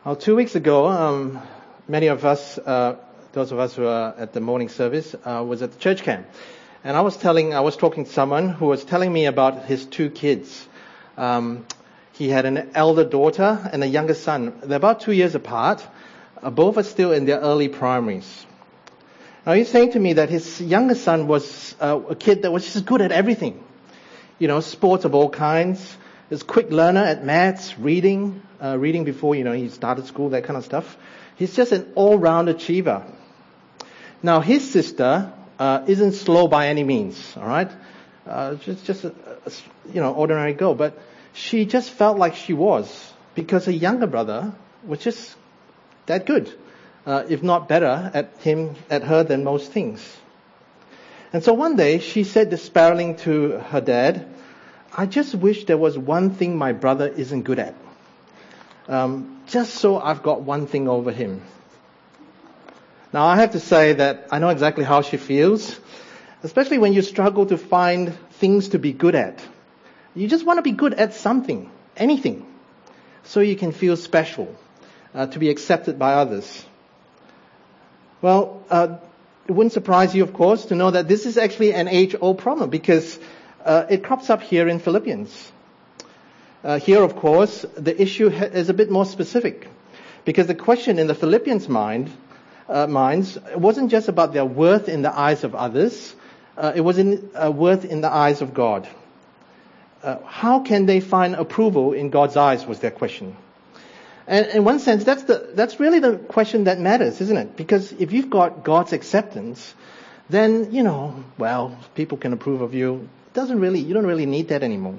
Well, 2 weeks ago, many of us, those of us who are at the morning service, was at the church camp. And I was talking to someone who was telling me about his two kids. He had an elder daughter and a younger son. They're about 2 years apart. Both are still in their early primaries. Now he's saying to me that his younger son was a kid that was just good at everything. Sports of all kinds. He's a quick learner at maths, reading before, he started school, that kind of stuff. He's just an all-round achiever. Now his sister isn't slow by any means, all right? Just ordinary girl, but she just felt like she was, because her younger brother was just that good, if not better at her than most things. And so one day she said despairingly to her dad, "I just wish there was one thing my brother isn't good at. Just so I've got one thing over him." Now I have to say that I know exactly how she feels, especially when you struggle to find things to be good at. You just want to be good at something, anything, so you can feel special, to be accepted by others. Well, it wouldn't surprise you, of course, to know that this is actually an age-old problem, because it crops up here in Philippians. Here, of course, the issue is a bit more specific, because the question in the Philippians' minds wasn't just about their worth in the eyes of others. It was worth in the eyes of God. How can they find approval in God's eyes was their question. And in one sense, that's really the question that matters, isn't it? Because if you've got God's acceptance, then, people can approve of you. You don't really need that anymore.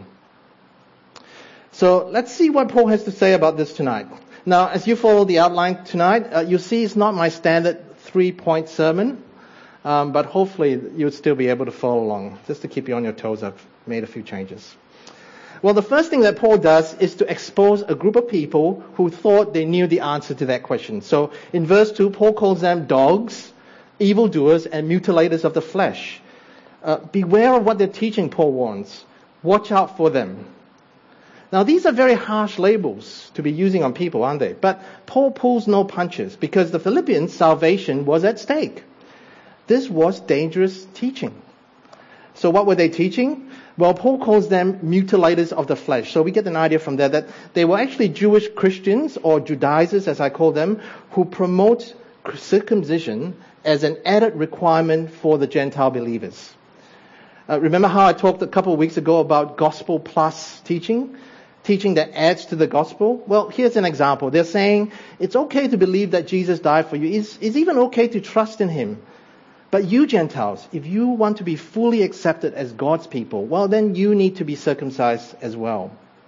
So let's see what Paul has to say about this tonight. Now, as you follow the outline tonight, you'll see it's not my standard 3-point sermon, but hopefully you'll still be able to follow along. Just to keep you on your toes, I've made a few changes. Well, the first thing that Paul does is to expose a group of people who thought they knew the answer to that question. So in verse 2, Paul calls them dogs, evildoers, and mutilators of the flesh. Beware of what they're teaching, Paul warns. Watch out for them. Now, these are very harsh labels to be using on people, aren't they? But Paul pulls no punches, because the Philippians' salvation was at stake. This was dangerous teaching. So what were they teaching? Well, Paul calls them mutilators of the flesh. So we get an idea from there that they were actually Jewish Christians, or Judaizers as I call them, who promote circumcision as an added requirement for the Gentile believers. Remember how I talked a couple of weeks ago about gospel plus teaching that adds to the gospel? Well, here's an example. They're saying it's okay to believe that Jesus died for you. It's even okay to trust in him. But you Gentiles, if you want to be fully accepted as God's people, well, then you need to be circumcised as well.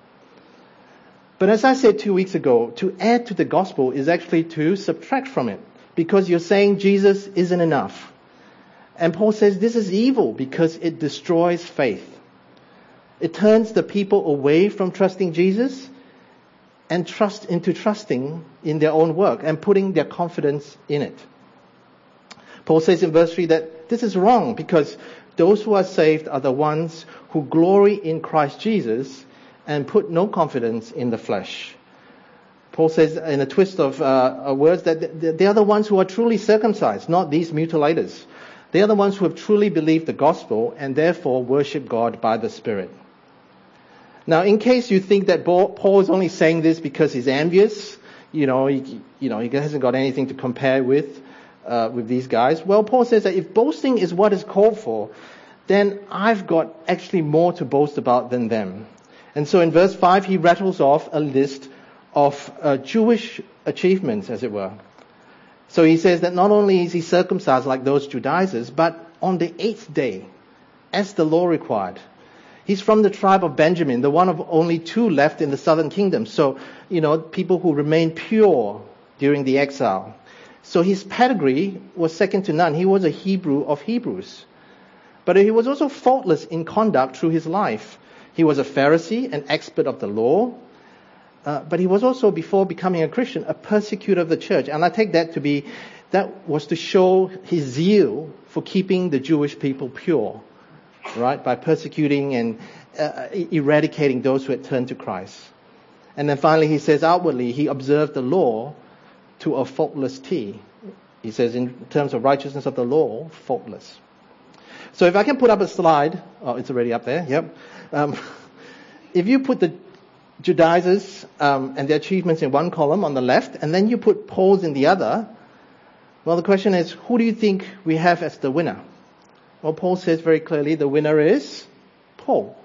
But as I said 2 weeks ago, to add to the gospel is actually to subtract from it, because you're saying Jesus isn't enough. And Paul says this is evil because it destroys faith. It turns the people away from trusting Jesus and trusting in their own work and putting their confidence in it. Paul says in verse 3 that this is wrong, because those who are saved are the ones who glory in Christ Jesus and put no confidence in the flesh. Paul says in a twist of words that they are the ones who are truly circumcised, not these mutilators. They are the ones who have truly believed the gospel and therefore worship God by the Spirit. Now, in case you think that Paul is only saying this because he's envious, he hasn't got anything to compare with these guys. Well, Paul says that if boasting is what is called for, then I've got actually more to boast about than them. And so in verse 5, he rattles off a list of Jewish achievements, as it were. So he says that not only is he circumcised like those Judaizers, but on the 8th day, as the law required. He's from the tribe of Benjamin, the one of only 2 left in the southern kingdom. So, people who remained pure during the exile. So his pedigree was second to none. He was a Hebrew of Hebrews. But he was also faultless in conduct through his life. He was a Pharisee, an expert of the law. But he was also, before becoming a Christian, a persecutor of the church. And I take that was to show his zeal for keeping the Jewish people pure, right? By persecuting and eradicating those who had turned to Christ. And then finally he says outwardly he observed the law to a faultless T. He says in terms of righteousness of the law, faultless. So if I can put up a slide, it's already up there, yep. If you put the Judaizers and their achievements in one column on the left, and then you put Paul's in the other, well, the question is, who do you think we have as the winner? Well, Paul says very clearly the winner is Paul.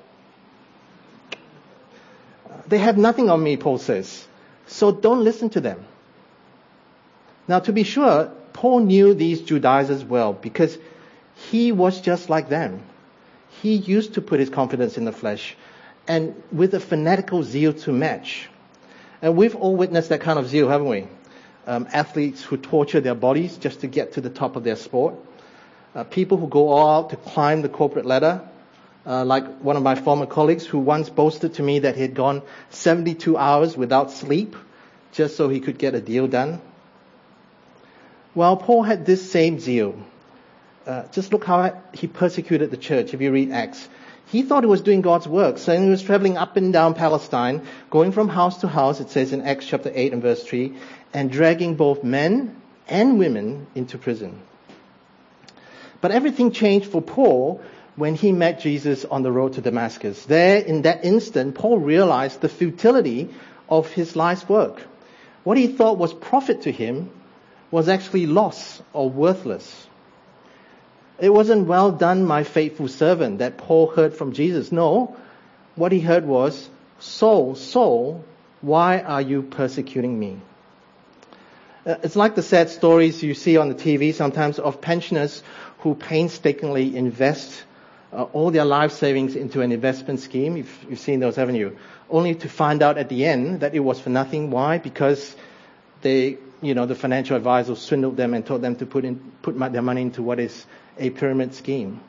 They have nothing on me, Paul says. So don't listen to them. Now, to be sure, Paul knew these Judaizers well because he was just like them. He used to put his confidence in the flesh and with a fanatical zeal to match. And we've all witnessed that kind of zeal, haven't we? Athletes who torture their bodies just to get to the top of their sport. People who go all out to climb the corporate ladder. Like one of my former colleagues who once boasted to me that he had gone 72 hours without sleep just so he could get a deal done. Well, Paul had this same zeal. Just look how he persecuted the church if you read Acts. He thought he was doing God's work, so he was traveling up and down Palestine, going from house to house, it says in Acts chapter 8 and verse 3, and dragging both men and women into prison. But everything changed for Paul when he met Jesus on the road to Damascus. There, in that instant, Paul realized the futility of his life's work. What he thought was profit to him was actually loss or worthless. It wasn't well done, my faithful servant, that Paul heard from Jesus. No, what he heard was, Saul, Saul, why are you persecuting me? It's like the sad stories you see on the TV sometimes of pensioners who painstakingly invest all their life savings into an investment scheme. You've seen those, haven't you? Only to find out at the end that it was for nothing. Why? Because the financial advisor swindled them and told them to put their money into what is a pyramid scheme.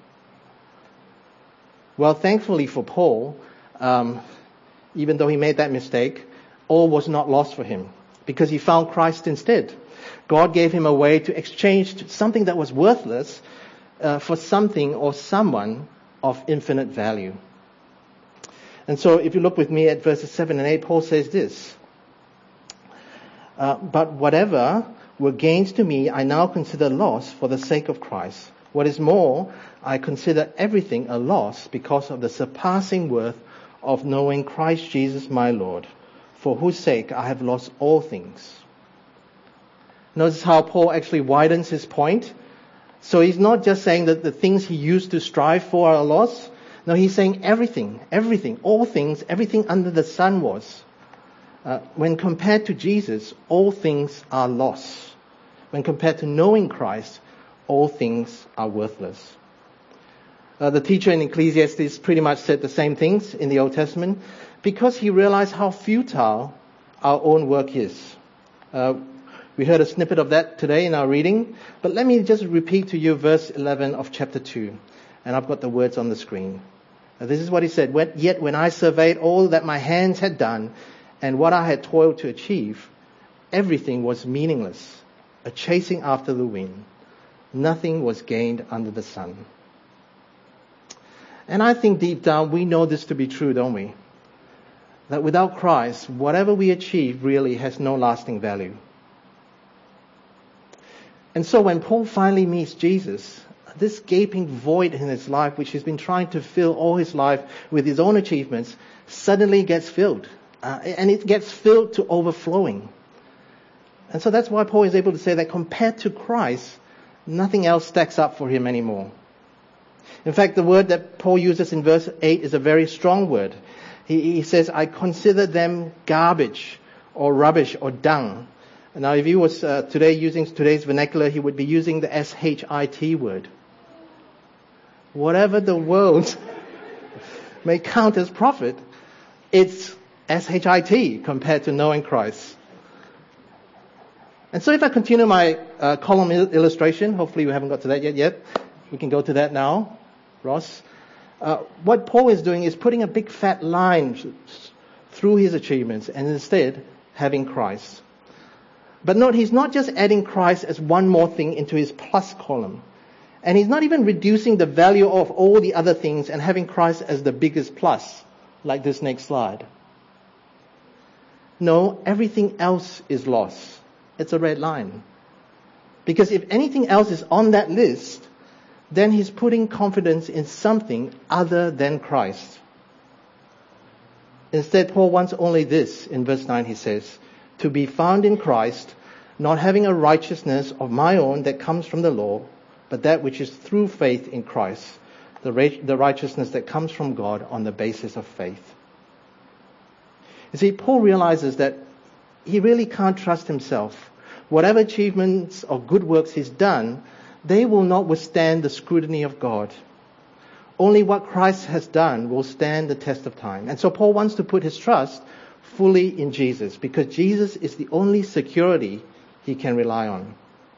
Well, thankfully for Paul, even though he made that mistake, all was not lost for him because he found Christ instead. God gave him a way to exchange something that was worthless for something or someone of infinite value. And so if you look with me at verses 7 and 8, Paul says this, but whatever were gains to me, I now consider loss for the sake of Christ. What is more, I consider everything a loss because of the surpassing worth of knowing Christ Jesus my Lord, for whose sake I have lost all things. Notice how Paul actually widens his point. So he's not just saying that the things he used to strive for are a loss. No, he's saying everything, all things, everything under the sun was. When compared to Jesus, all things are loss. When compared to knowing Christ, all things are worthless. The teacher in Ecclesiastes pretty much said the same things in the Old Testament because he realized how futile our own work is. We heard a snippet of that today in our reading, but let me just repeat to you verse 11 of chapter 2, and I've got the words on the screen. This is what he said, yet when I surveyed all that my hands had done and what I had toiled to achieve, everything was meaningless, a chasing after the wind. Nothing was gained under the sun. And I think deep down we know this to be true, don't we? That without Christ, whatever we achieve really has no lasting value. And so when Paul finally meets Jesus, this gaping void in his life, which he's been trying to fill all his life with his own achievements, suddenly gets filled. And it gets filled to overflowing. And so that's why Paul is able to say that compared to Christ, nothing else stacks up for him anymore. In fact, the word that Paul uses in verse 8 is a very strong word. He says, I consider them garbage or rubbish or dung. Now, if he was today using today's vernacular, he would be using the S-H-I-T word. Whatever the world may count as profit, it's S-H-I-T compared to knowing Christ. And so if I continue my column illustration, hopefully we haven't got to that yet. We can go to that now, Ross. What Paul is doing is putting a big fat line through his achievements and instead having Christ. But note, he's not just adding Christ as one more thing into his plus column. And he's not even reducing the value of all the other things and having Christ as the biggest plus, like this next slide. No, everything else is lost. It's a red line. Because if anything else is on that list, then he's putting confidence in something other than Christ. Instead, Paul wants only this. In verse 9 he says, to be found in Christ, not having a righteousness of my own that comes from the law, but that which is through faith in Christ, the righteousness that comes from God on the basis of faith. You see, Paul realizes that he really can't trust himself. Whatever achievements or good works he's done, they will not withstand the scrutiny of God. Only what Christ has done will stand the test of time. And so Paul wants to put his trust fully in Jesus, because Jesus is the only security he can rely on.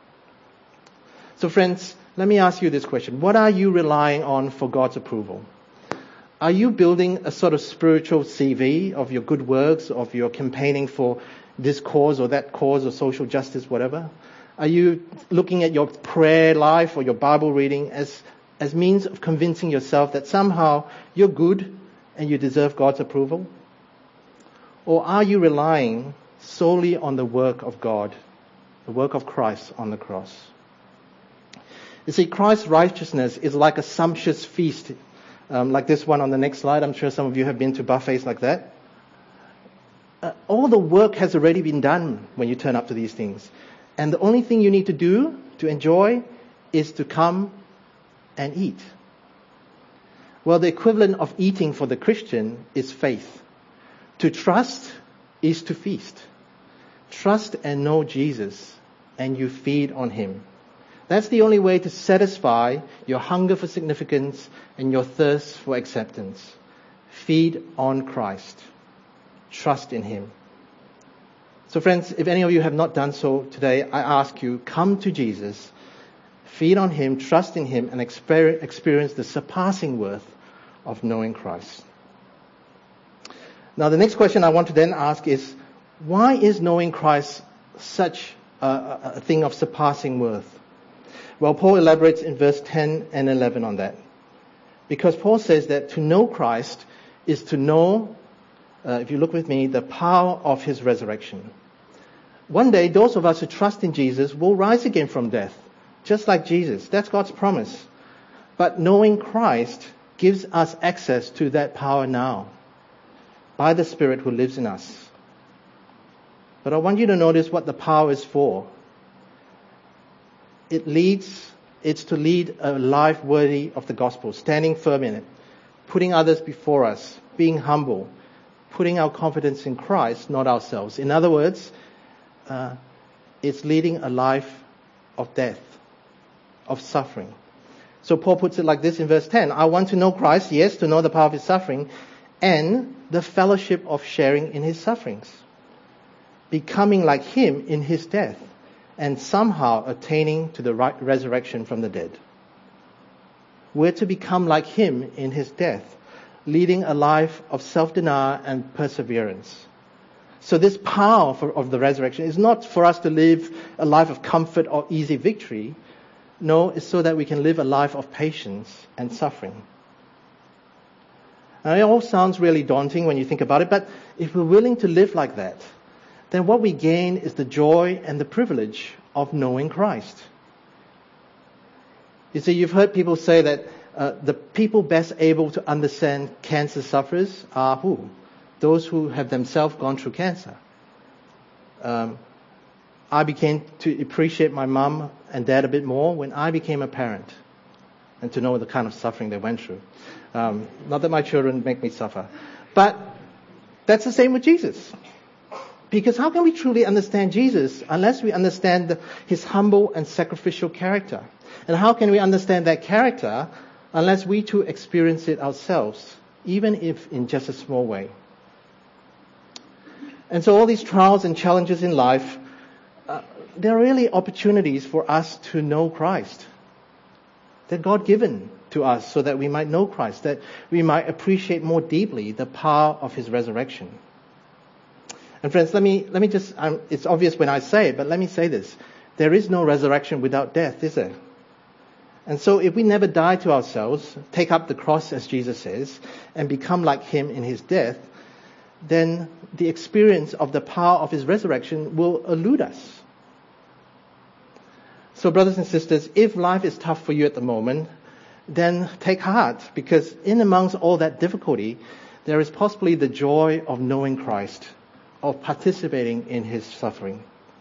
So friends, let me ask you this question. What are you relying on for God's approval? Are you building a sort of spiritual CV of your good works, of your campaigning for this cause or that cause or social justice, whatever? Are you looking at your prayer life or your Bible reading as means of convincing yourself that somehow you're good and you deserve God's approval? Or are you relying solely on the work of God, the work of Christ on the cross? You see, Christ's righteousness is like a sumptuous feast, like this one on the next slide. I'm sure some of you have been to buffets like that. All the work has already been done when you turn up to these things. And the only thing you need to do to enjoy is to come and eat. Well, the equivalent of eating for the Christian is faith. To trust is to feast. Trust and know Jesus, and you feed on him. That's the only way to satisfy your hunger for significance and your thirst for acceptance. Feed on Christ. Trust in him. So friends, if any of you have not done so today, I ask you, come to Jesus, feed on him, trust in him, and experience the surpassing worth of knowing Christ. Now the next question I want to then ask is, why is knowing Christ such a thing of surpassing worth? Well, Paul elaborates in verse 10 and 11 on that. Because Paul says that to know Christ is to know, if you look with me, the power of his resurrection. One day, those of us who trust in Jesus will rise again from death, just like Jesus. That's God's promise. But knowing Christ gives us access to that power now, by the Spirit who lives in us. But I want you to notice what the power is for. It's to lead a life worthy of the gospel, standing firm in it, putting others before us, being humble, putting our confidence in Christ, not ourselves. In other words, it's leading a life of death, of suffering. So Paul puts it like this in verse 10. I want to know Christ, yes, to know the power of his suffering, and the fellowship of sharing in his sufferings, becoming like him in his death, and somehow attaining to the resurrection from the dead. We're to become like him in his death, leading a life of self-denial and perseverance. So this power of the resurrection is not for us to live a life of comfort or easy victory. No, it's so that we can live a life of patience and suffering. Now, it all sounds really daunting when you think about it, but if we're willing to live like that, then what we gain is the joy and the privilege of knowing Christ. You see, you've heard people say that the people best able to understand cancer sufferers are who? Those who have themselves gone through cancer. I began to appreciate my mum and dad a bit more when I became a parent, and to know the kind of suffering they went through. Not that my children make me suffer. But that's the same with Jesus. Because how can we truly understand Jesus unless we understand his humble and sacrificial character? And how can we understand that character unless we too experience it ourselves, even if in just a small way? And so all these trials and challenges in life, they're really opportunities for us to know Christ. They're God-given to us so that we might know Christ, that we might appreciate more deeply the power of his resurrection. And friends, let me just, it's obvious when I say it, but let me say this. There is no resurrection without death, is there? And so if we never die to ourselves, take up the cross as Jesus says, and become like him in his death, then the experience of the power of his resurrection will elude us. So brothers and sisters, if life is tough for you at the moment, then take heart, because in amongst all that difficulty, there is possibly the joy of knowing Christ, of participating in his suffering.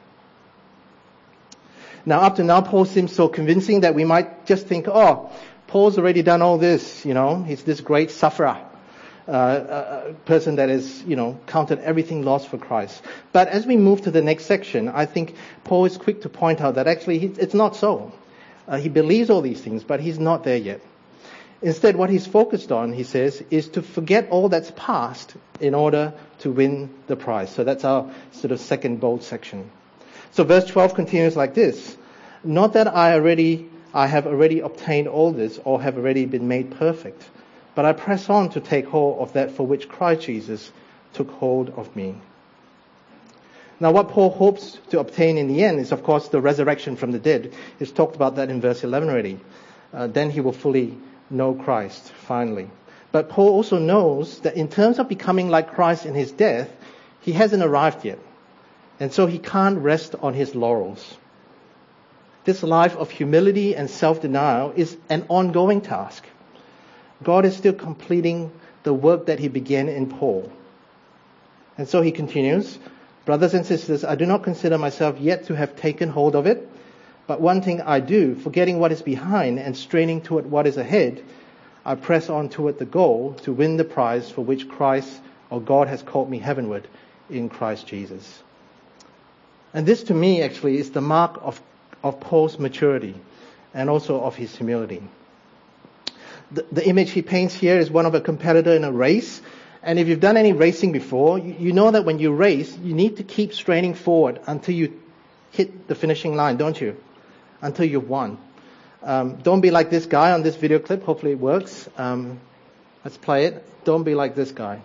Now, up to now, Paul seems so convincing that we might just think, oh, Paul's already done all this, he's this great sufferer, a person that is, counted everything lost for Christ. But as we move to the next section, I think Paul is quick to point out that actually it's not so. He believes all these things, but he's not there yet. Instead, what he's focused on, he says, is to forget all that's past in order to win the prize. So that's our sort of second bold section. So verse 12 continues like this. Not that I have already obtained all this or have already been made perfect, but I press on to take hold of that for which Christ Jesus took hold of me. Now what Paul hopes to obtain in the end is, of course, the resurrection from the dead. He's talked about that in verse 11 already. Then he will fully know Christ, finally. But Paul also knows that in terms of becoming like Christ in his death, he hasn't arrived yet. And so he can't rest on his laurels. This life of humility and self-denial is an ongoing task. God is still completing the work that he began in Paul. And so he continues, brothers and sisters, I do not consider myself yet to have taken hold of it, but one thing I do, forgetting what is behind and straining toward what is ahead, I press on toward the goal to win the prize for which Christ or God has called me heavenward in Christ Jesus. And this to me actually is the mark of Paul's maturity and also of his humility. The image he paints here is one of a competitor in a race. And if you've done any racing before, you know that when you race, you need to keep straining forward until you hit the finishing line, don't you? Until you've won. Don't be like this guy on this video clip. Hopefully it works. Let's play it. Don't be like this guy.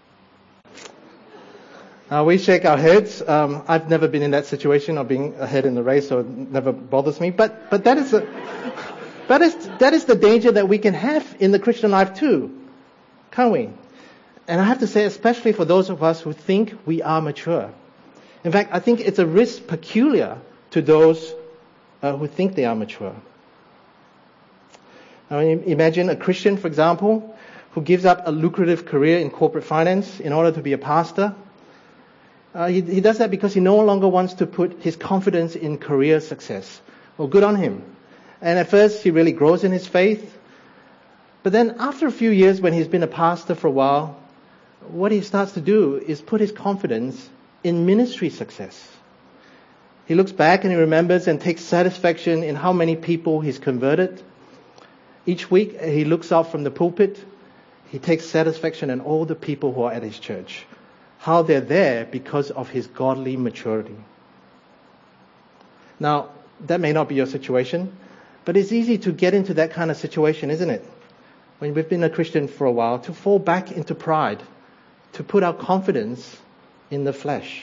We shake our heads. I've never been in that situation of being ahead in the race, so it never bothers me. But that is the danger that we can have in the Christian life too, can't we? And I have to say, especially for those of us who think we are mature. In fact, I think it's a risk peculiar to those who think they are mature. Now, imagine a Christian, for example, who gives up a lucrative career in corporate finance in order to be a pastor. He does that because he no longer wants to put his confidence in career success. Well, good on him. And at first, he really grows in his faith. But then after a few years, when he's been a pastor for a while, what he starts to do is put his confidence in ministry success. He looks back and he remembers and takes satisfaction in how many people he's converted. Each week, he looks out from the pulpit. He takes satisfaction in all the people who are at his church. How they're there because of his godly maturity. Now, that may not be your situation, but it's easy to get into that kind of situation, isn't it? When we've been a Christian for a while, to fall back into pride, to put our confidence in the flesh.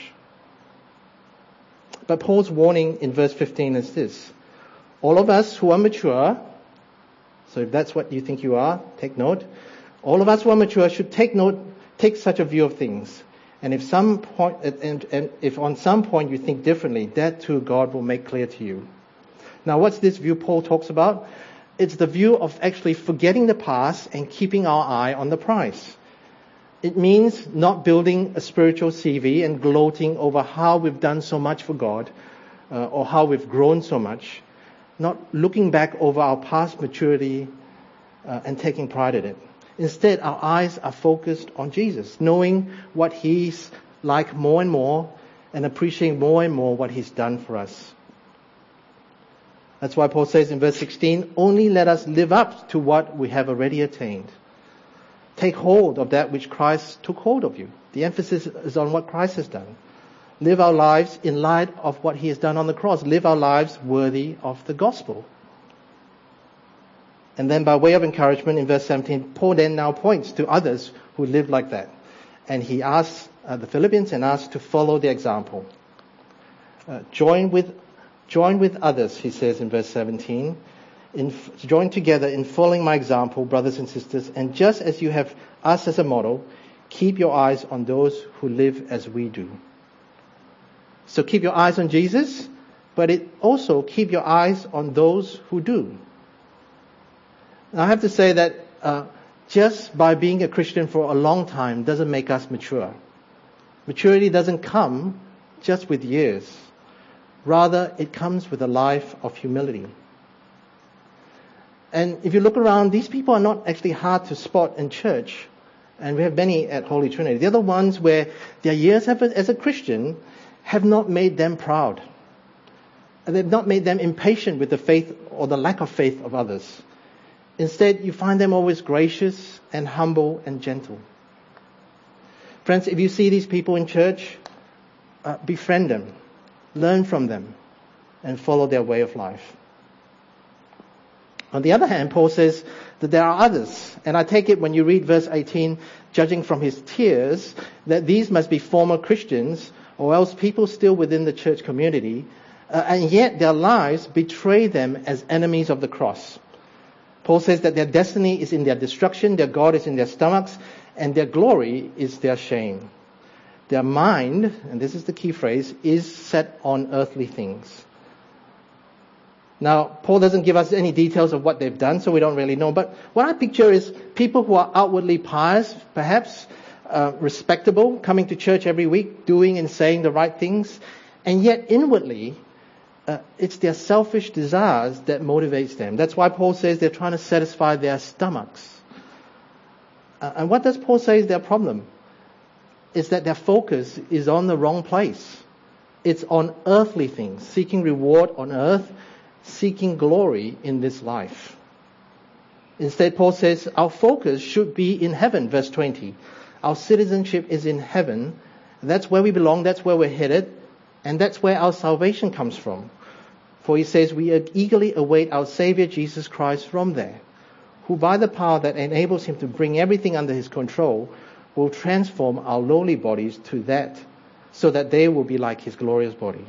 But Paul's warning in verse 15 is this. All of us who are mature, so if that's what you think you are, take note. All of us who are mature should take such a view of things. And if if on some point you think differently, that too God will make clear to you. Now, what's this view Paul talks about? It's the view of actually forgetting the past and keeping our eye on the prize. It means not building a spiritual CV and gloating over how we've done so much for God or how we've grown so much. Not looking back over our past maturity and taking pride in it. Instead, our eyes are focused on Jesus, knowing what he's like more and more and appreciating more and more what he's done for us. That's why Paul says in verse 16, only let us live up to what we have already attained. Take hold of that which Christ took hold of you. The emphasis is on what Christ has done. Live our lives in light of what he has done on the cross. Live our lives worthy of the gospel. And then by way of encouragement in verse 17, Paul then now points to others who live like that. And he asks the Philippians and asks to follow the example. Join with others, he says in verse 17. Join together in following my example, brothers and sisters. And just as you have us as a model, Keep your eyes on those who live as we do. So keep your eyes on Jesus, but it also keep your eyes on those who do. Now, I have to say that just by being a Christian for a long time doesn't make us mature. Maturity doesn't come just with years. Rather, it comes with a life of humility. And if you look around, these people are not actually hard to spot in church. And we have many at Holy Trinity. They're the ones where their years as a Christian have not made them proud. And they've not made them impatient with the faith or the lack of faith of others. Instead, you find them always gracious and humble and gentle. Friends, if you see these people in church, befriend them, learn from them, and follow their way of life. On the other hand, Paul says that there are others, and I take it when you read verse 18, judging from his tears, that these must be former Christians, or else people still within the church community, and yet their lives betray them as enemies of the cross. Paul says that their destiny is in their destruction, their God is in their stomachs, and their glory is their shame. Their mind, and this is the key phrase, is set on earthly things. Now, Paul doesn't give us any details of what they've done, so we don't really know. But what I picture is people who are outwardly pious, perhaps respectable, coming to church every week, doing and saying the right things, and yet inwardly, it's their selfish desires that motivates them. That's why Paul says they're trying to satisfy their stomachs. And what does Paul say is their problem? It's that their focus is on the wrong place. It's on earthly things, seeking reward on earth, seeking glory in this life. Instead, Paul says our focus should be in heaven, verse 20. Our citizenship is in heaven. That's where we belong, that's where we're headed, and that's where our salvation comes from. For he says we eagerly await our Savior Jesus Christ from there, who by the power that enables him to bring everything under his control will transform our lowly bodies to that, so that they will be like his glorious body.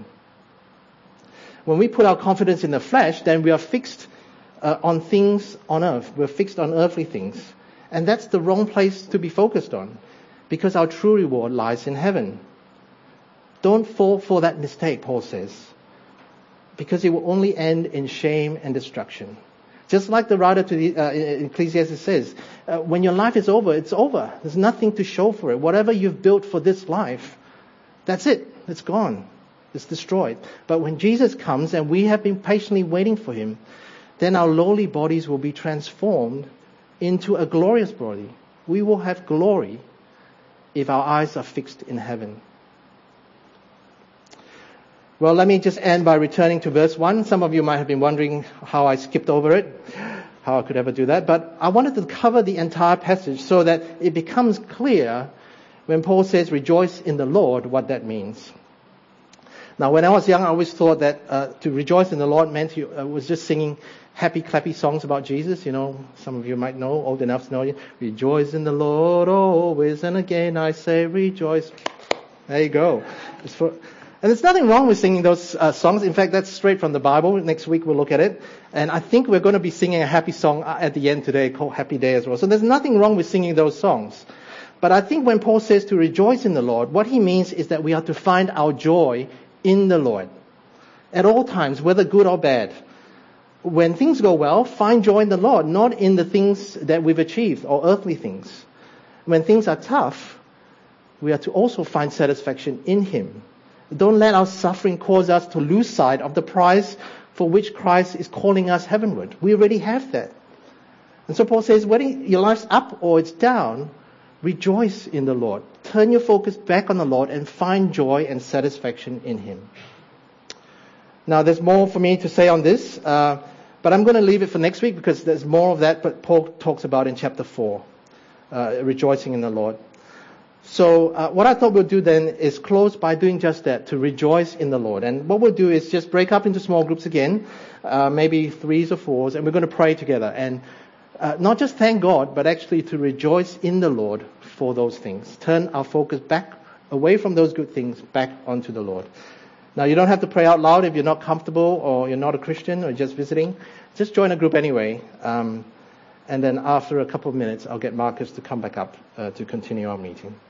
When we put our confidence in the flesh, then we are fixed on things on earth. We're fixed on earthly things. And that's the wrong place to be focused on, because our true reward lies in heaven. Don't fall for that mistake, Paul says, because it will only end in shame and destruction. Just like the writer to the Ecclesiastes says, when your life is over, it's over. There's nothing to show for it. Whatever you've built for this life, that's it. It's gone. It's destroyed. But when Jesus comes and we have been patiently waiting for him, then our lowly bodies will be transformed into a glorious body. We will have glory if our eyes are fixed in heaven. Well, let me just end by returning to verse 1. Some of you might have been wondering how I skipped over it, how I could ever do that. But I wanted to cover the entire passage so that it becomes clear when Paul says, rejoice in the Lord, what that means. Now, when I was young, I always thought that to rejoice in the Lord meant you was just singing happy, clappy songs about Jesus. You know, some of you might know, old enough to know it. Rejoice in the Lord always, and again I say rejoice. There you go. And there's nothing wrong with singing those songs. In fact, that's straight from the Bible. Next week we'll look at it. And I think we're going to be singing a happy song at the end today called Happy Day as well. So there's nothing wrong with singing those songs. But I think when Paul says to rejoice in the Lord, what he means is that we are to find our joy in the Lord. At all times, whether good or bad. When things go well, find joy in the Lord, not in the things that we've achieved or earthly things. When things are tough, we are to also find satisfaction in him. Don't let our suffering cause us to lose sight of the prize for which Christ is calling us heavenward. We already have that. And so Paul says, whether your life's up or it's down, rejoice in the Lord. Turn your focus back on the Lord and find joy and satisfaction in him. Now, there's more for me to say on this, but I'm going to leave it for next week because there's more of that, but Paul talks about in chapter 4, rejoicing in the Lord. So what I thought we'll do then is close by doing just that, to rejoice in the Lord. And what we'll do is just break up into small groups again, maybe 3s or 4s, and we're going to pray together. And not just thank God, but actually to rejoice in the Lord for those things. Turn our focus back away from those good things, back onto the Lord. Now, you don't have to pray out loud if you're not comfortable or you're not a Christian or just visiting. Just join a group anyway. and then after a couple of minutes, I'll get Marcus to come back up to continue our meeting.